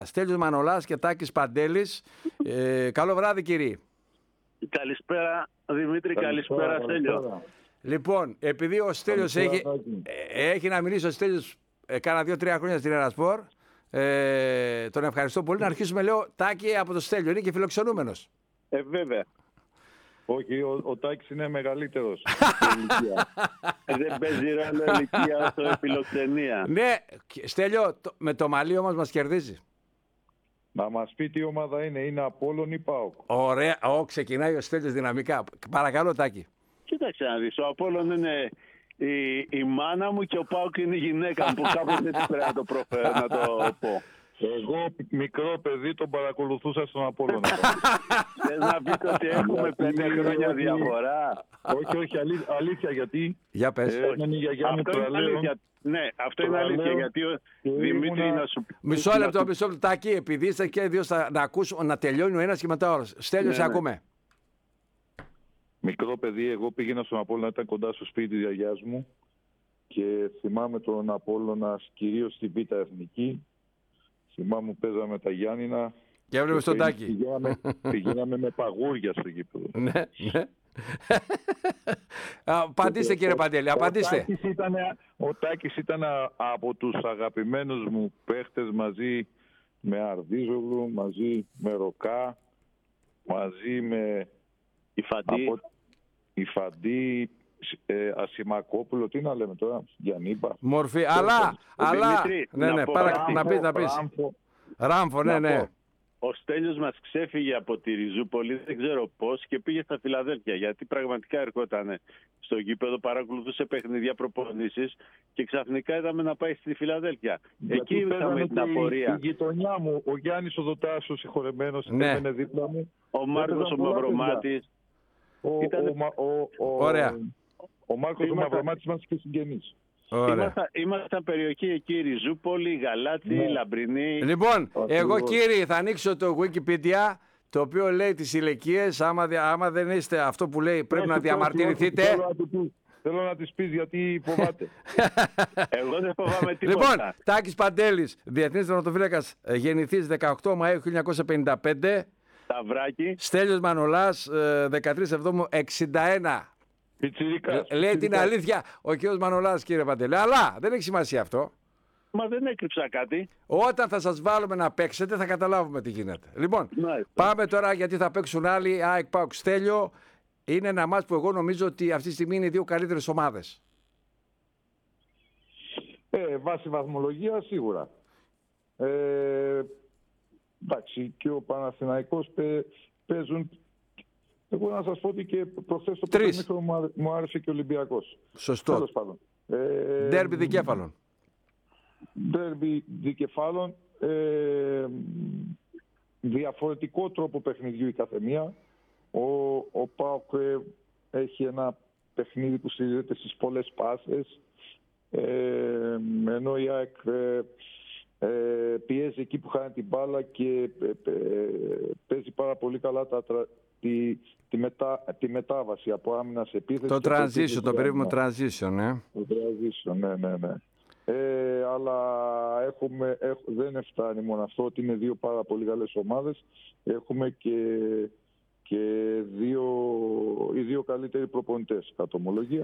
Στέλιος Μανολάς και Τάκης Παντέλης. Καλό βράδυ, κύριοι. Καλησπέρα, Δημήτρη. Καλησπέρα, Στέλιο. Λοιπόν, επειδή ο Στέλιος έχει να μιλήσει, ο Στέλιος κάνα 2-3 χρόνια στην Ερασπορ, τον ευχαριστώ πολύ. Να αρχίσουμε, λέω, Τάκη, από το Στέλιο. Είναι και φιλοξενούμενος. Βέβαια. Όχι, ο Τάκης είναι μεγαλύτερος. Δεν παίζει ρόλο ηλικία όσο φιλοξενία. Ναι, Στέλιο, με το μαλλί όμως μας κερδίζει. Να μας πει τι ομάδα είναι Απόλλων ή ΠΑΟΚ. Ωραία, ξεκινάει ο Στέλιος δυναμικά. Παρακαλώ, Τάκη. Κοίταξε να δεις, ο Απόλλων είναι η μάνα μου και ο ΠΑΟΚ είναι η γυναίκα μου, που κάπως δεν πρέπει να το προφέρω, να το πω. Εγώ μικρό παιδί τον παρακολουθούσα στον Απόλλωνα. Θες να πεις ότι έχουμε 5 χρόνια διαφορά? Όχι, αλήθεια, γιατί Για πες. η γιαγιά μου το λέω. Ναι, αυτό είναι αλήθεια, γιατί ο Δημήτρη να σου πει. Μισό λεπτό, Τάκη, επειδή είστε και δύο να ακούσουμε να τελειώνει ο ένας και μετά ο άλλος. Στέλιο, σε ακούμε. Μικρό παιδί, εγώ πήγαινα στον Απόλλωνα, ήταν κοντά στο σπίτι της γιαγιάς μου και θυμάμαι τον Απόλλωνα κυρίως στη Β' Εθνική. Θυμάμαι που παίζαμε τα Γιάννηνα. Και έβλεπες τον Τάκη. Πηγαίναμε με παγούρια στο γήπεδο. Ναι, ναι. Απαντήστε, κύριε Παντέλη, απαντήστε. Ο Τάκης ήταν από τους αγαπημένους μου παίχτες, μαζί με Αρδίζογλου, μαζί με Ροκά, μαζί με Ιφαντή, Ασημακόπουλο, τι να λέμε τώρα, Γιαννίπα. Μορφή, αλλά, ναι, να πεις. Ράμφο, ναι. Ο Στέλιος μας ξέφυγε από τη Ριζούπολη, δεν ξέρω πώς, και πήγε στα Φιλαδέλφια, γιατί πραγματικά ερχόταν στο γήπεδο, παρακολουθούσε παιχνίδια, προπονήσεις και ξαφνικά είδαμε να πάει στη Φιλαδέλφια. Εκεί είδαμε την απορία. Η γειτονιά μου, ο Γιάννης ο Δωτάσος, συγχωρεμένος, ήταν δίπλα μου. Ο Μάρκος ο Μαυρομάτης. Ωραία. Ο Μάρκος ο Μαυρομάτης μας και συγγενής. Ήμασταν περιοχή εκεί, Ριζούπολη, Γαλάτσι, Λαμπρινή. Λοιπόν, εγώ, κύριοι, θα ανοίξω το Wikipedia, το οποίο λέει τις ηλικίες. Άμα δεν είστε αυτό που λέει, πρέπει να διαμαρτυρηθείτε. Θέλω να τις πεις γιατί φοβάται. Εγώ δεν φοβάμαι τίποτα. Λοιπόν, Τάκης Παντέλης, διεθνής τερματοφύλακας, γεννηθής 18 Μαΐου 1955. Σταυράκι. Στέλιος Μανολάς, 13 Εβδόμου 61. Λέει την αλήθεια ο κύριος Μανολάς, κύριε Παντελή. Αλλά δεν έχει σημασία αυτό. Μα δεν έκρυψα κάτι. Όταν θα σας βάλουμε να παίξετε θα καταλάβουμε τι γίνεται. Λοιπόν, πάμε τώρα, γιατί θα παίξουν άλλοι. ΑΕΚ ΠΑΟΚ Στέλιο. Είναι ένα μάτς που εγώ νομίζω ότι αυτή τη στιγμή είναι οι δύο καλύτερες ομάδες. Βάσει βαθμολογία σίγουρα. Εντάξει, και ο Παναθηναϊκός παίζουν. Εγώ να σας πω ότι και προχθές το παιχνίδι μου άρεσε και ο Ολυμπιακός. Σωστό. Τέλος πάντων. Ντέρμπι δικέφαλων. Ντέρμπι δικεφάλων. Διαφορετικό τρόπο παιχνιδιού η καθεμία. Ο ΠΑΟΚ έχει ένα παιχνίδι που στηρίζεται στις πολλές πάσες. Ενώ η ΑΕΚ πιέζει εκεί που χάνει την μπάλα και παίζει πάρα πολύ καλά τη μετάβαση από άμυνα σε επίθεση. Το transition, το περίφημο transition, Το transition, ναι. Αλλά δεν φτάνει μόνο αυτό, ότι είναι δύο πάρα πολύ καλές ομάδες. Έχουμε και οι δύο καλύτεροι προπονητές, κατ' ομολογία.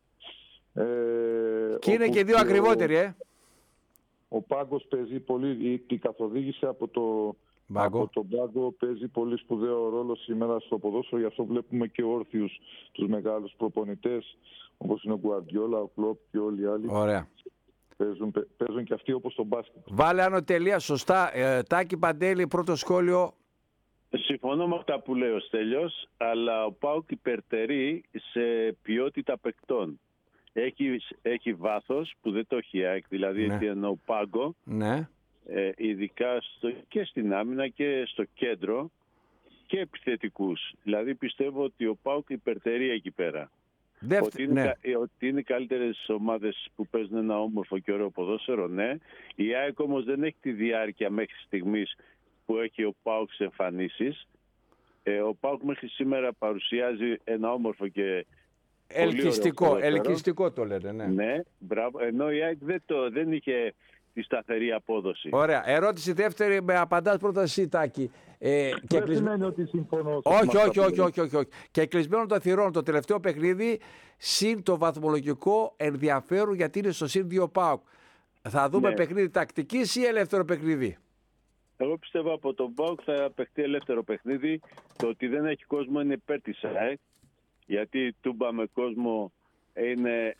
Και είναι και δύο ακριβότεροι, Ο Πάγκος παίζει πολύ, η καθοδήγηση από τον Πάγκο παίζει πολύ σπουδαίο ρόλο σήμερα στο ποδόσφαιρο, γι' αυτό βλέπουμε και όρθιους τους μεγάλους προπονητές, όπως είναι ο Γκουαρντιόλα, ο Κλοπ και όλοι οι άλλοι. Ωραία. Παίζουν και αυτοί όπως το μπάσκετ. Βάλε άνω τελεία, σωστά. Τάκη Παντέλη, πρώτο σχόλιο. Συμφωνώ με αυτά που λέει ο Στέλιος, αλλά ο ΠΑΟΚ υπερτερεί σε ποιότητα παικτών. Έχει βάθος που δεν το έχει η ΑΕΚ, δηλαδή έχει εννοώ πάγκο, ειδικά και στην άμυνα και στο κέντρο, και επιθετικούς. Δηλαδή πιστεύω ότι ο ΠΑΟΚ υπερτερεί εκεί πέρα. Ότι είναι οι καλύτερες ομάδες που παίζουν ένα όμορφο και ωραίο ποδόσφαιρο, ναι. Η ΑΕΚ όμως δεν έχει τη διάρκεια μέχρι στιγμής που έχει ο ΠΑΟΚ σε εμφανίσεις. Ο ΠΑΟΚ μέχρι σήμερα παρουσιάζει ένα όμορφο και ελκυστικό το λένε, ναι. Ναι, μπράβο. Ενώ η ΑΕΚ δεν είχε τη σταθερή απόδοση. Ωραία. Ερώτηση δεύτερη, με απαντάς πρώτα εσύ, Τάκη. Δεν σημαίνει ότι συμφωνώ. Όχι. Και κλεισμένο το θυρών, το τελευταίο παιχνίδι, συν το βαθμολογικό ενδιαφέρον, γιατί είναι στο συν 2 ΠΑΟΚ. Θα δούμε παιχνίδι τακτικής ή ελεύθερο παιχνίδι? Εγώ πιστεύω από τον ΠΑΟΚ θα παιχτεί ελεύθερο παιχνίδι. Το ότι δεν έχει κόσμο είναι υπέρ της ΑΕΚ, γιατί τούμπα με κόσμο είναι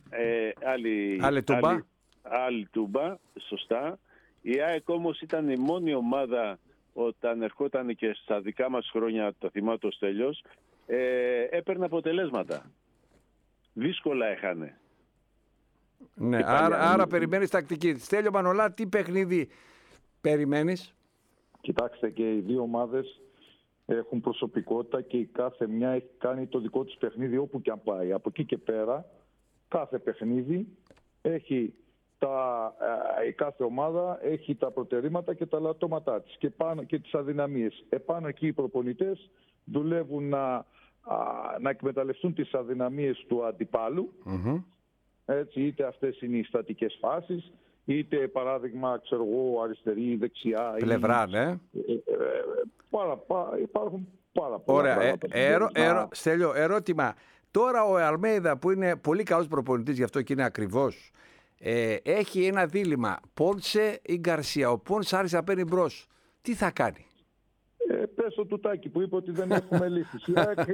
άλλη τούμπα, σωστά. Η ΑΕΚ όμως ήταν η μόνη ομάδα όταν ερχόταν και στα δικά μας χρόνια, το θυμάται ο Στέλιος, έπαιρνε αποτελέσματα. Δύσκολα έχανε. Ναι, άρα περιμένεις τακτική. Στέλιο Μανολά, τι παιχνίδι περιμένεις? Κοιτάξτε, και οι δύο ομάδες έχουν προσωπικότητα και η κάθε μια έχει κάνει το δικό της παιχνίδι όπου και αν πάει. Από εκεί και πέρα, κάθε παιχνίδι έχει η κάθε ομάδα έχει τα προτερήματα και τα λατώματά της και τις αδυναμίες. Επάνω εκεί οι προπονητές δουλεύουν να εκμεταλλευτούν τις αδυναμίες του αντιπάλου. Έτσι, είτε αυτές είναι οι στατικές φάσεις, είτε παράδειγμα, ξέρω εγώ, αριστερή ή δεξιά. Πλευρά, ναι. Υπάρχουν πάρα πολλά. Ωραία. Στέλιο, ερώτημα. Τώρα ο Αλμέιδα, που είναι πολύ καλός προπονητής, γι' αυτό και είναι ακριβώς, έχει ένα δίλημμα. Πόνσε ή Γκαρσία. Ο Πόνσε άρχισε να παίρνει μπρος. Τι θα κάνει? Πες το Τούτακι που είπε ότι δεν έχουμε λύσεις.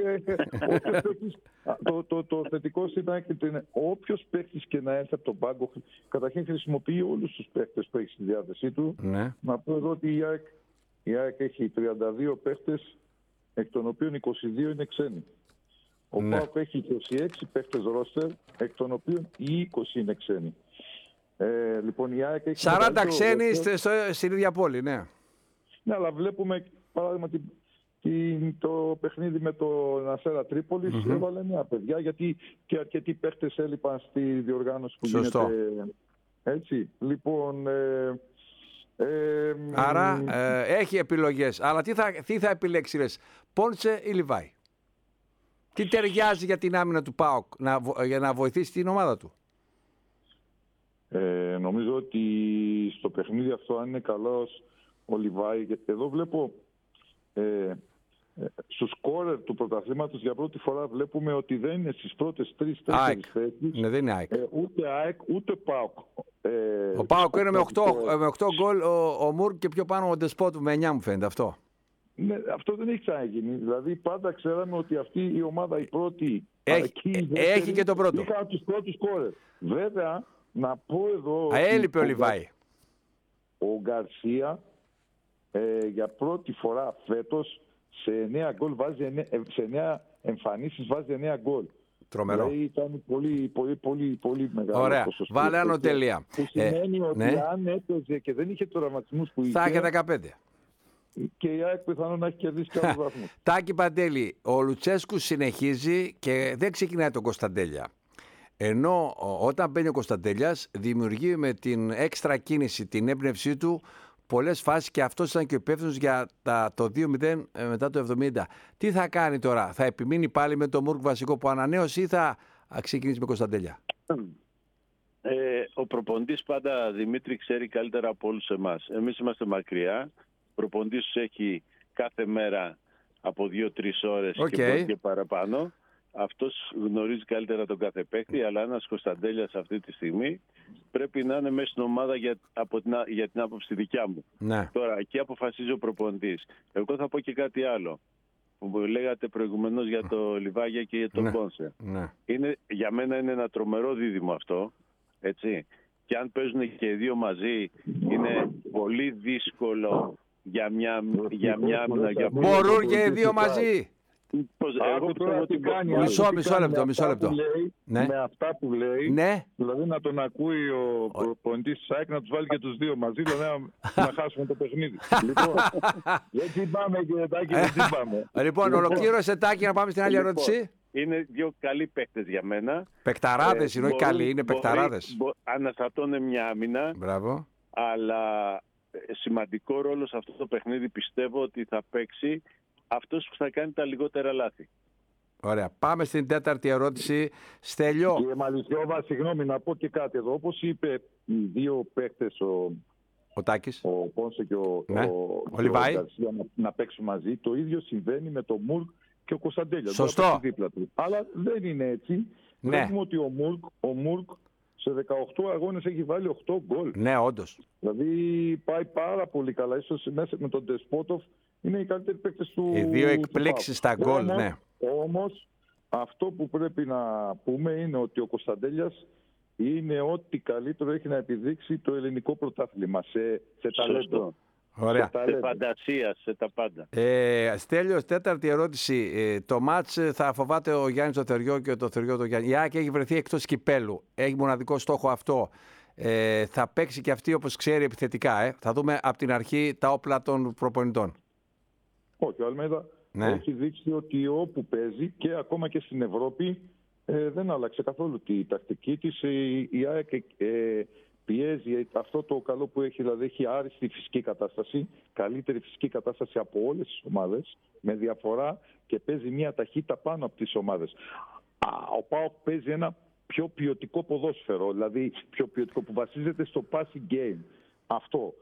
Το θετικό στην ΑΕΚ είναι όποιος παίκτης και να έρθει από τον πάγκο, καταρχήν χρησιμοποιεί όλους τους παίκτες που έχει στη διάθεσή του. Ναι. Να πω εδώ ότι η ΑΕΚ έχει 32 παίκτες, εκ των οποίων 22 είναι ξένοι. Ο ΠΑΟΚ έχει 26 παίκτες ρόστερ, εκ των οποίων οι 20 είναι ξένοι. Λοιπόν, η ΑΕΚ έχει 40 ξένοι στην ίδια πόλη, ναι. Ναι, αλλά βλέπουμε παράδειγμα το παιχνίδι με τον Αστέρα Τρίπολης, έβαλε νέα παιδιά, γιατί και αρκετοί παίχτες έλειπαν στη διοργάνωση που γίνεται. Έτσι, λοιπόν... άρα έχει επιλογές. Αλλά τι θα επιλέξει, λες, Πόνσε ή Λιβάη? Τι ταιριάζει για την άμυνα του ΠΑΟΚ για να βοηθήσει την ομάδα του? Νομίζω ότι στο παιχνίδι αυτό, αν είναι καλός ο Λιβάη, γιατί εδώ βλέπω στους σκόρερ του πρωταθλήματος για πρώτη φορά βλέπουμε ότι δεν είναι στις πρώτες 3-4 θέσεις. Ναι, δεν είναι ΑΕΚ. Ούτε ΑΕΚ ούτε ΠΑΟΚ. Ο ΠΑΟΚ είναι με 8 γκολ, ο Μουρ και πιο πάνω ο Ντεσπότ με 9, μου φαίνεται αυτό. Ναι, αυτό δεν έχει ξαναγίνει. Δηλαδή πάντα ξέραμε ότι αυτή η ομάδα η πρώτη έχει και το πρώτο. Είχαν τους πρώτους σκόρερ. Βέβαια, να πω εδώ... Έλειπε ο Λιβάη. Ο Γκαρσία για πρώτη φορά φέτος σε 9 γκολ σε 9 εμφανίσεις βάζει 9 γκολ. Τρομερό. Δηλαδή ήταν πολύ μεγάλο. Ωραία. ποσοστό. Βάλε άνω τελεία. Που σημαίνει ότι αν έπαιζε και δεν είχε τραυματισμούς που είχε... Θα είχε 15. Και η ΑΕΚ πιθανόν να έχει κερδίσει κάποιους βαθμούς. Τάκη Παντέλη, ο Λουτσέσκου συνεχίζει και δεν ξεκινάει τον Κωνσταντέλια. Ενώ όταν μπαίνει ο Κωνσταντέλιας δημιουργεί με την έξτρα κίνηση, την έμπνευσή του, πολλές φάσεις και αυτός ήταν και υπεύθυνος για το 2-0 μετά το 70. Τι θα κάνει τώρα, θα επιμείνει πάλι με το Μουρκ βασικό που ανανέωσε ή θα ξεκινήσει με Κωνσταντέλια? Ο προπονητής πάντα, Δημήτρη, ξέρει καλύτερα από όλους εμάς. Εμείς είμαστε μακριά. Ο προπονητής έχει κάθε μέρα από 2-3 ώρες και παραπάνω. Αυτός γνωρίζει καλύτερα τον κάθε παίκτη, αλλά ένας Κωνσταντέλιας αυτή τη στιγμή πρέπει να είναι μέσα στην ομάδα για την άποψη δικιά μου. Ναι. Τώρα, εκεί αποφασίζει ο προπονητής. Εγώ θα πω και κάτι άλλο που λέγατε προηγουμένως για το Λιβάγια και για τον Πόνσε. Ναι. Για μένα είναι ένα τρομερό δίδυμο αυτό, έτσι. Και αν παίζουν και οι δύο μαζί, είναι πολύ δύσκολο για μια μπορούν και οι δύο μαζί. Εγώ τώρα τι κάνει. Μισό λεπτό. Με αυτά που λέει, ναι. Δηλαδή να τον ακούει ο προπονητής της ΑΕΚ να τους βάλει και τους δύο μαζί, δηλαδή να χάσουμε το παιχνίδι. Λοιπόν, δεν πάμε κύριε Τάκη, δεν πάμε. Λοιπόν, ολοκλήρωσε Τάκη, να πάμε στην άλλη ερώτηση. Είναι δύο καλοί παίκτες για μένα. Παικταράδες είναι, όχι καλοί, είναι παικταράδες. Αναστατώνε μια άμυνα. Μπράβο. Αλλά σημαντικό ρόλο σε αυτό το παιχνίδι πιστεύω ότι θα παίξει αυτός που θα κάνει τα λιγότερα λάθη. Ωραία. Πάμε στην τέταρτη ερώτηση. Στέλιο. Κύριε Μαλισιώβα, συγγνώμη να πω και κάτι εδώ. Όπως είπε οι δύο παίκτες, Ο Τάκης. Ο Πόνσε και ο Λιβάη να παίξουν μαζί. Το ίδιο συμβαίνει με τον Μουρκ και ο Κωνσταντέλια. Σωστό. Δίπλα του. Αλλά δεν είναι έτσι. Ναι. Βλέπουμε ότι ο Μουρκ σε 18 αγώνες έχει βάλει 8 γκολ. Ναι, όντως. Δηλαδή πάει πάρα πολύ καλά. Ίσως μέσα με τον Ντεσπότοφ είναι οι καλύτεροι παίκτες του. Οι δύο εκπλήξεις στα γκολ, ναι. Όμως αυτό που πρέπει να πούμε είναι ότι ο Κωνσταντέλιας είναι ό,τι καλύτερο έχει να επιδείξει το ελληνικό πρωτάθλημα σε ταλέντο. Ωραία. Σε φαντασία, σε τα πάντα. Στέλιος, τέταρτη ερώτηση. Το μάτς θα φοβάται ο Γιάννης το Θεριό και το Θεριό το Γιάννη. Η ΑΕΚ έχει βρεθεί εκτός κυπέλου. Έχει μοναδικό στόχο αυτό. Θα παίξει και αυτή όπως ξέρει επιθετικά. Θα δούμε από την αρχή τα όπλα των προπονητών. Όχι, ο Αλμέιδα έχει δείξει ότι όπου παίζει και ακόμα και στην Ευρώπη δεν άλλαξε καθόλου τη τακτική της. Η ΑΕΚ πιέζει αυτό το καλό που έχει, δηλαδή έχει άριστη φυσική κατάσταση, καλύτερη φυσική κατάσταση από όλες τις ομάδες, με διαφορά και παίζει μια ταχύτητα πάνω από τις ομάδες. Ο ΠΑΟΚ παίζει ένα πιο ποιοτικό ποδόσφαιρο, δηλαδή πιο ποιοτικό που βασίζεται στο passing game. Αυτό.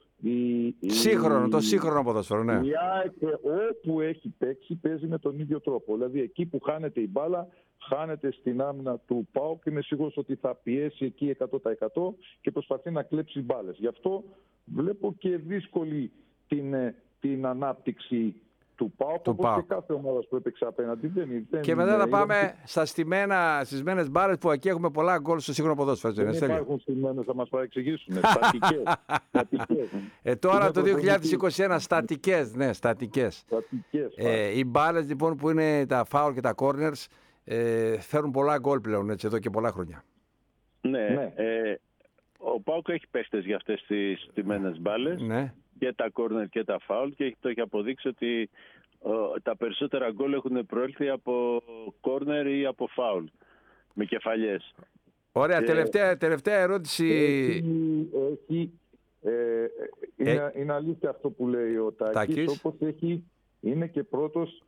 Το σύγχρονο ποδόσφαιρο, ναι. Η ΑΕΚ όπου έχει παίξει παίζει με τον ίδιο τρόπο. Δηλαδή εκεί που χάνεται η μπάλα, χάνεται στην άμυνα του ΠΑΟΚ και είμαι σίγουρος ότι θα πιέσει εκεί 100% και προσπαθεί να κλέψει μπάλες. Γι' αυτό βλέπω και δύσκολη την ανάπτυξη του ΠΑΟΚ, όπως και κάθε ομάδα που έπαιξε απέναντι. Και μετά θα πάμε στις μένες μπάλες που εκεί έχουμε πολλά γκολ στο σύγχρονο ποδόσφαιρο. Δεν υπάρχουν στημένες, θα μας παρεξηγήσουν. Στατικές. Τώρα το 2021 στατικές, ναι, στατικές. Οι μπάλες λοιπόν που είναι τα foul και τα corners φέρουν πολλά γκολ πλέον έτσι, εδώ και πολλά χρόνια. Ναι. Ο ΠΑΟΚ έχει παίχτες για αυτές τις στημένες μπάλες. Ναι. Και τα κόρνερ και τα φάουλ και το έχει αποδείξει ότι τα περισσότερα γκολ έχουν προέλθει από κόρνερ ή από φάουλ με κεφαλιές. Ωραία, τελευταία ερώτηση. Είναι αλήθεια αυτό που λέει ο Τάκης, όπως είναι και πρώτος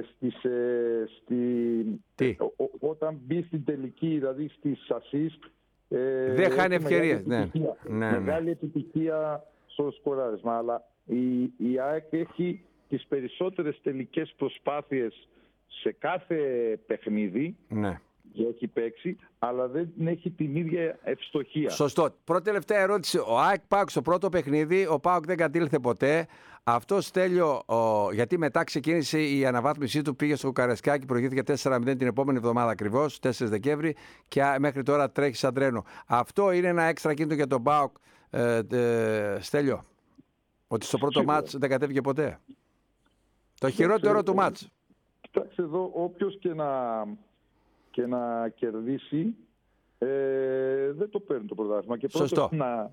όταν μπει στην τελική, δηλαδή στις assist, δεν χάνει ευκαιρίες. Μεγάλη επιτυχία στο σκοράρισμα, αλλά η ΑΕΚ έχει τις περισσότερες τελικές προσπάθειες σε κάθε παιχνίδι και έχει παίξει, αλλά δεν έχει την ίδια ευστοχία. Σωστό. Πρώτη τελευταία ερώτηση. Ο ΑΕΚ ΠΑΟΚ στο πρώτο παιχνίδι, ο ΠΑΟΚ δεν κατήλθε ποτέ. Αυτό Στέλιο, γιατί μετά ξεκίνησε η αναβάθμισή του, πήγε στο Καραϊσκάκι, προηγήθηκε 4-0 την επόμενη εβδομάδα ακριβώς, 4 Δεκέμβρη, και μέχρι τώρα τρέχει σαν τρένο. Αυτό είναι ένα έξτρα κίνητο για τον ΠΑΟΚ, Στέλιο, ότι στο πρώτο μάτς δεν κατέβηκε ποτέ. Το χειρότερο του μάτς. Κοιτάξτε εδώ, όποιος και να κερδίσει, δεν το παίρνει το πρωτάθλημα. Και σωστό.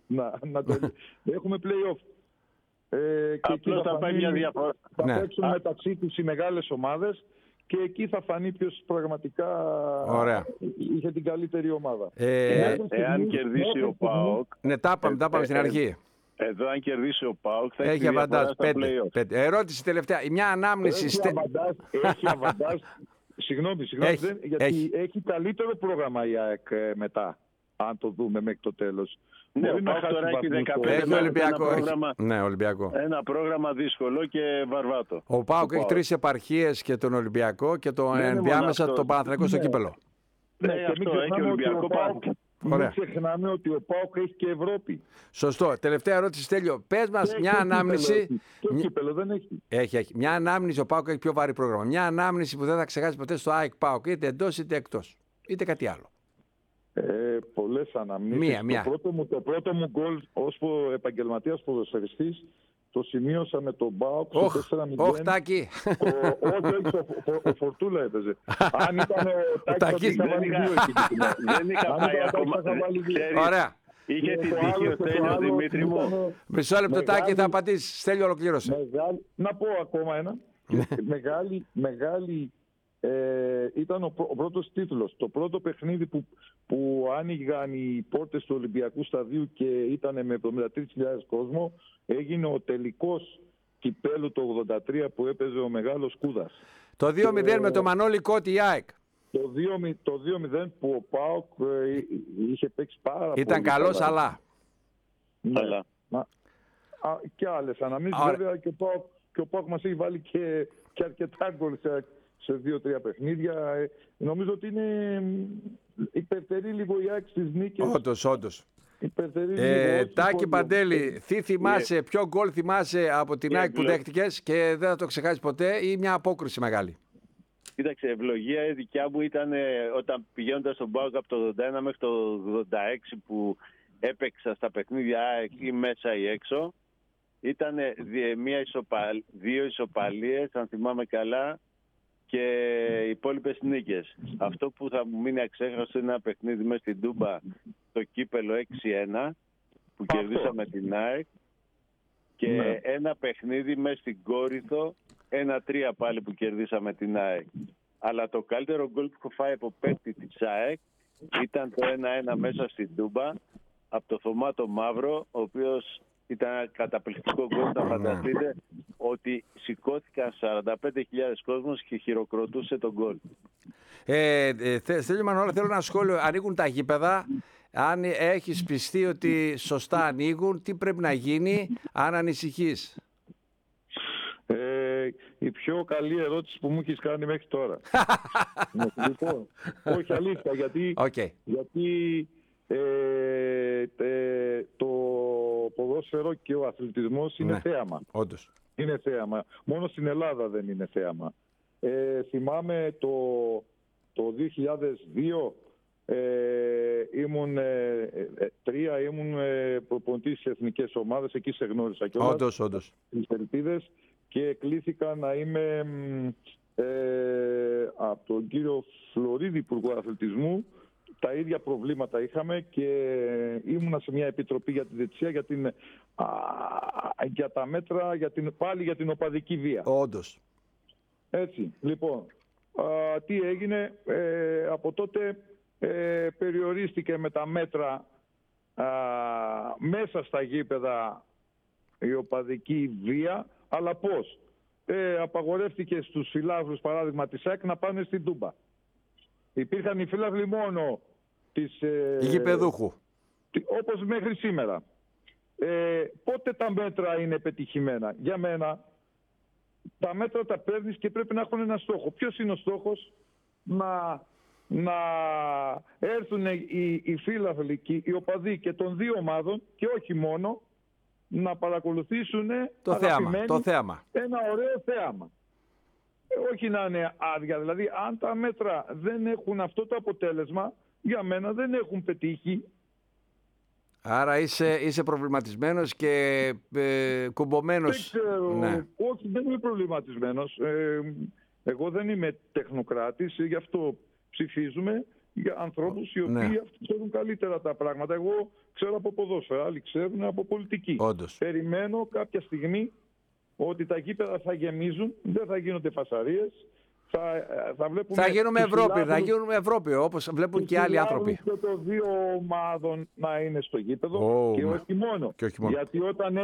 Έχουμε play-off. Και εκεί θα πάει μια διαφορά. Θα παίξουν μεταξύ τους οι μεγάλες ομάδες και εκεί θα φανεί ποιος πραγματικά είχε την καλύτερη ομάδα. Εάν κερδίσει ο ΠΑΟΚ... Ναι, τα πάμε στην αρχή. Εδώ αν κερδίσει ο ΠΑΟΚ θα έχει αβαντάζ 5. Ερώτηση τελευταία. Μια ανάμνηση. Έχει αβαντάζ. Συγγνώμη, γιατί έχει καλύτερο πρόγραμμα η ΑΕΚ μετά, αν το δούμε μέχρι το τέλος. Ναι, ο ΠΑΟΚ τώρα έχει 15 Ολυμπιακό. Ένα πρόγραμμα δύσκολο και βαρβάτο. Ο ΠΑΟΚ έχει 3 επαρχίες και τον Ολυμπιακό και τον ενδιάμεσα τον Παναθηναϊκό στο κύπελο. Ναι, αυτό έχει Ολυμπιακό ΠΑΟΚ. Μην ξεχνάμε ότι ο ΠΑΟΚ έχει και Ευρώπη. Σωστό. Τελευταία ερώτηση, Στέλιο. Πες μας μια ανάμνηση. Το κύπελο δεν έχει. Έχει. Μια ανάμνηση, ο ΠΑΟΚ έχει πιο βαρύ πρόγραμμα. Μια ανάμνηση που δεν θα ξεχάσει ποτέ στο ΑΕΚ ΠΑΟΚ, είτε εντός είτε εκτός. Είτε κάτι άλλο. Πολλές αναμνήσεις. Το πρώτο μου γκολ ως επαγγελματίας ποδοσφαιριστής το σημείωσα με τον ΠΑΟΚ στο 4-0. Όχι, Τάκη. Ο Φορτούλα έπαιζε. Αν ήταν ο Τάκης θα βάλει 2 εκεί. Δεν είχα πάει ακόμα. Ωραία. Είχε την τύχη ο Στέλιος, Δημήτρη μου. Μισό λεπτό, Τάκη, θα απαντήσεις. Στέλιο, ολοκλήρωσε. Να πω ακόμα ένα. Μεγάλη ήταν ο πρώτος τίτλος. Το πρώτο παιχνίδι που άνοιγαν οι πόρτες του Ολυμπιακού Σταδίου και ήταν με 73.000 κόσμο, έγινε ο τελικός κυπέλου το 83 που έπαιζε ο μεγάλος Κούδας. Το 2-0 με το Μανώλη Κώτη η ΑΕΚ. Το 2-0 που ο ΠΑΟΚ είχε παίξει πάρα πολύ. Ήταν καλός, αλλά. και άλλες αναμνήσεις. Βέβαια και ο ΠΑΟΚ μας έχει βάλει και αρκετά γκολ σε 2-3 παιχνίδια. Νομίζω ότι υπερτερεί λίγο η ΑΕΚ στις νίκες. Όντως. Τάκη Παντέλη, ποιο γκολ θυμάσαι από την ΑΕΚ που δέχτηκες και δεν θα το ξεχάσεις ποτέ, ή μια απόκριση μεγάλη? Κοίταξε, ευλογία η δικιά μου ήταν όταν πηγαίνοντας στον ΠΑΟΚ από το 81 μέχρι το 86 που έπαιξα στα παιχνίδια ΑΕΚ ή μέσα ή έξω. Ήταν δύο ισοπαλίες, αν θυμάμαι καλά, και οι υπόλοιπες νίκες. Αυτό που θα μου μείνει αξέχαστο είναι ένα παιχνίδι μέσα στην Τούμπα, το κύπελο 6-1, που κερδίσαμε την ΑΕΚ, και ένα παιχνίδι μέσα στην Κόρινθο, 1-3 πάλι, που κερδίσαμε την ΑΕΚ. Αλλά το καλύτερο γκολ που έχω φάει από παίκτη της ΑΕΚ ήταν το 1-1 μέσα στην Τούμπα, από το Θωμά το Μαύρο, ο οποίος ήταν καταπληκτικό γκολ. Να φανταστείτε ότι σηκώθηκαν 45.000 κόσμος και χειροκροτούσε τον γκολ. Στέλιο Μανώλα, θέλω ένα σχόλιο. Ανοίγουν τα γήπεδα. Αν έχεις πιστεί ότι σωστά ανοίγουν, τι πρέπει να γίνει, αν ανησυχείς? Η πιο καλή ερώτηση που μου έχεις κάνει μέχρι τώρα. Λοιπόν, όχι, αλήθεια, γιατί το ποδόσφαιρο και ο αθλητισμός είναι θέαμα. Όντως. Είναι θέαμα. Μόνο στην Ελλάδα δεν είναι θέαμα. Θυμάμαι το 2002 ήμουν προπονητής στις εθνικές ομάδες, εκεί σε γνώρισα κιόλας. Όντως. Στις Ελπίδες, και κλήθηκα να είμαι από τον κύριο Φλωρίδη, Υπουργό Αθλητισμού. Τα ίδια προβλήματα είχαμε και ήμουνα σε μια επιτροπή για τη διαιτησία για τα μέτρα, πάλι για την οπαδική βία. Όντως. Έτσι, λοιπόν, τι έγινε? Από τότε περιορίστηκε με τα μέτρα μέσα στα γήπεδα η οπαδική βία, αλλά πώς? Απαγορεύτηκε στους φιλάθλους, παράδειγμα της ΑΕΚ, να πάνε στην Τούμπα. Υπήρχαν οι φίλαθλοι μόνο της γηπεδούχου, όπως μέχρι σήμερα. Πότε τα μέτρα είναι πετυχημένα? Για μένα τα μέτρα τα παίρνεις και πρέπει να έχουν ένα στόχο. Ποιος είναι ο στόχος? Να έρθουν οι φίλαθλοι και οι οπαδοί και των δύο ομάδων, και όχι μόνο, να παρακολουθήσουν το θέαμα. Ένα ωραίο θέαμα. Όχι να είναι άδεια. Δηλαδή, αν τα μέτρα δεν έχουν αυτό το αποτέλεσμα, για μένα δεν έχουν πετύχει. Άρα είσαι προβληματισμένος και κουμπωμένος. Δεν ξέρω. Ναι. Όχι, δεν είμαι προβληματισμένος. Εγώ δεν είμαι τεχνοκράτης, γι' αυτό ψηφίζουμε για ανθρώπους οι οποίοι ξέρουν καλύτερα τα πράγματα. Εγώ ξέρω από ποδόσφαιρα, άλλοι ξέρουν από πολιτική. Όντως. Περιμένω κάποια στιγμή ότι τα γήπεδα θα γεμίζουν, δεν θα γίνονται φασαρίες. Θα γίνουμε Ευρώπη, όπως βλέπουν και άλλοι άνθρωποι. Και το δύο ομάδων να είναι στο γήπεδο και όχι μόνο. Γιατί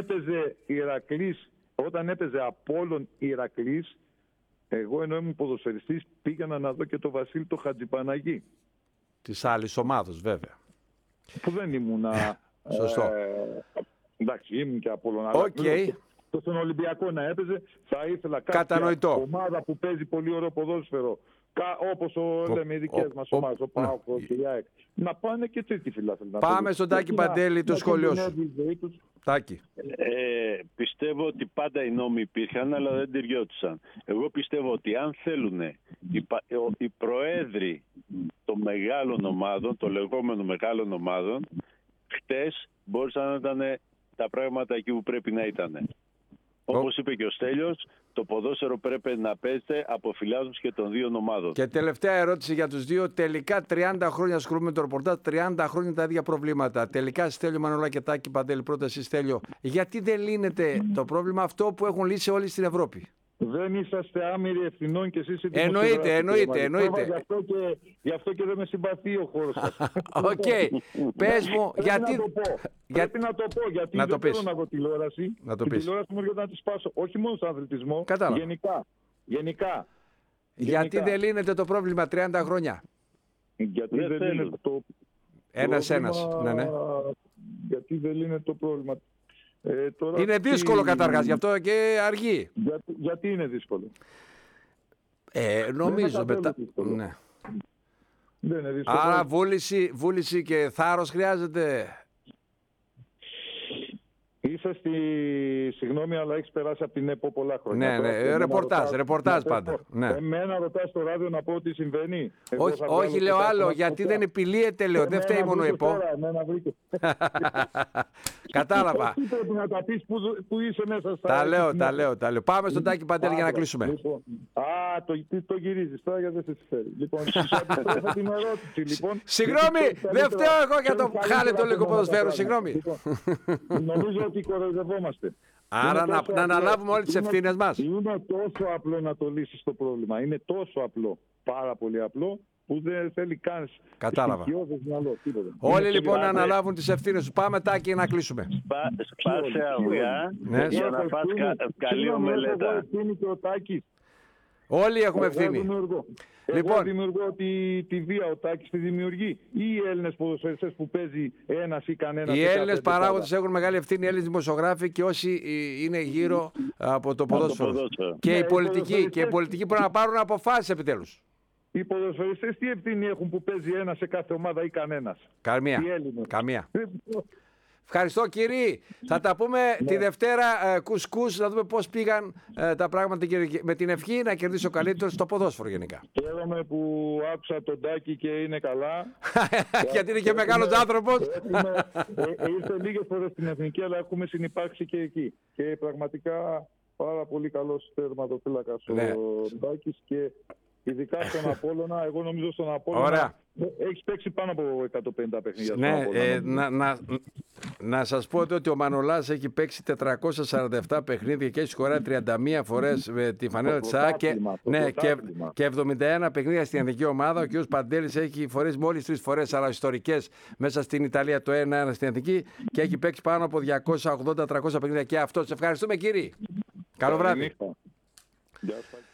όταν έπαιζε Απόλλων Ηρακλής, εγώ ενώ ήμουν ποδοσφαιριστής πήγαινα να δω και το Βασίλη το Χατζηπαναγή. Της άλλης ομάδος, βέβαια. Που δεν ήμουνα... Σωστό. Εντάξει, ήμουν και Απόλλων. Στον Ολυμπιακό να έπαιζε, θα ήθελα κάποια ομάδα που παίζει πολύ ωραίο ποδόσφαιρο, όπως λέμε οι δικές μας ομάδες, ο ΠΑΟΚ και η ΑΕΚ, να πάνε και τρίτη φιλάθλη. Πάμε στον Τάκη Παντέλη, το σχολείο σου. Τάκη. Πιστεύω ότι πάντα οι νόμοι υπήρχαν, αλλά δεν ταιριώτησαν. Εγώ πιστεύω ότι αν θέλουν οι προέδροι των μεγάλων ομάδων, των λεγόμενων μεγάλων ομάδων, χτες μπόρεσαν να ήταν τα πράγματα εκεί που πρέπει να ήταν. Όπως είπε και ο Στέλιος, το ποδόσφαιρο πρέπει να παίζεται από φιλάθλους και των δύο ομάδων. Και τελευταία ερώτηση για τους δύο. Τελικά 30 χρόνια ασχολούμαι με το ρεπορτάζ, 30 χρόνια τα ίδια προβλήματα. Τελικά, Στέλιο Μανώλα και Τάκη Παντέλη, πρώτα εσύ, Στέλιο, γιατί δεν λύνεται το πρόβλημα αυτό που έχουν λύσει όλοι στην Ευρώπη? Δεν είσαστε άμυροι ευθυνών και εσείς είστε Εννοείται. Γι' αυτό και δεν με συμπαθεί ο χώρος σας. Οκ. Πες μου, γιατί... Πρέπει να το πω, γιατί δεν θέλω να δω τηλεόραση. Την τηλεόραση μου έρχεται να τη σπάσω, όχι μόνο στον αθλητισμό, γενικά. Γιατί δεν λύνεται το πρόβλημα 30 χρόνια? Γιατί δεν λύνεται το Ένας. Ναι. Γιατί δεν λύνεται το πρόβλημα? Τώρα Είναι δύσκολο καταρχάς, γι' αυτό και αργεί. Γιατί είναι δύσκολο? Νομίζω μετά. Ναι. Δεν είναι δύσκολο. Άρα βούληση και θάρρος χρειάζεται. Συγγνώμη, αλλά έχεις περάσει από την ΕΠΟ πολλά χρόνια. Ναι, ρεπορτάζ πάντα. Ναι. Εμένα ρωτάς στο ράδιο να πω τι συμβαίνει. Όχι, λέω άλλο, γιατί δεν επιλύεται, λέω. Δεν φταίει μόνο η ΕΠΟ. Κατάλαβα. Εσύ πρέπει να τα πεις που είσαι μέσα στα... Τα λέω. Πάμε στον Τάκη Παντέλη για να κλείσουμε. Το γυρίζεις τώρα γιατί δεν σε συμφέρει. Λοιπόν, την ερώτηση, λοιπόν. Συγγνώμη, δεν φταίω εγώ για το χάλετο λίγο ποδοσφαίρο. Συγγνώμη. Νομίζω ότι κοροϊδευόμαστε. Άρα να αναλάβουμε όλες τις ευθύνες μας. Είναι τόσο απλό να το λύσεις το πρόβλημα. Είναι τόσο απλό, πάρα πολύ απλό, που δεν θέλει καν. Κατάλαβα. Μυαλό, Όλοι λοιπόν να αναλάβουν τις ευθύνες τους. Πάμε Τάκη να κλείσουμε. Σπάσε αυγά για να φας καλή ομελέτα. Όλοι έχουμε ευθύνη. Εγώ δημιουργώ τη βία, ο Τάκης τη δημιουργεί, ή οι Έλληνες ποδοσφαιριστές που παίζει ένας ή κανένας? Οι Έλληνες παράγοντες έχουν μεγάλη ευθύνη, οι Έλληνες δημοσιογράφοι και όσοι είναι γύρω από το ποδόσφαιρο. Και οι πολιτικοί πρέπει να πάρουν αποφάσεις επιτέλους. Οι ποδοσφαιριστές τι ευθύνη έχουν που παίζει ένας σε κάθε ομάδα ή κανένας? Καμία. Ευχαριστώ κύριε. Θα τα πούμε τη Δευτέρα κουσκούς, να δούμε πώς πήγαν τα πράγματα με την ευχή να κερδίσει ο καλύτερος στο ποδόσφαιρο γενικά. Χαίρομαι που άκουσα τον Τάκη και είναι καλά. Γιατί είναι και μεγάλος άνθρωπος. Ήρθε λίγες φορές στην Εθνική, αλλά έχουμε συνυπάρξει και εκεί. Και πραγματικά πάρα πολύ καλός τερματοφύλακας ο Τάκης και ειδικά στον Απόλλωνα. Εγώ νομίζω στον Απόλλωνα έχει παίξει πάνω από 150 παιχνίδια. Ναι, να σας πω ότι ο Μανολάς έχει παίξει 447 παιχνίδια και έχει σκοράρει 31 φορές με τη φανέλα της ΑΑ και 71 παιχνίδια στην εθνική ομάδα. Ο κ. Παντέλης έχει φορές μόλις 3 φορές, αλλά ιστορικές, μέσα στην Ιταλία το 1-1 στην εθνική και έχει παίξει πάνω από 280-300 παιχνίδια και αυτό. Σε ευχαριστούμε κύριε. Καλό βράδυ.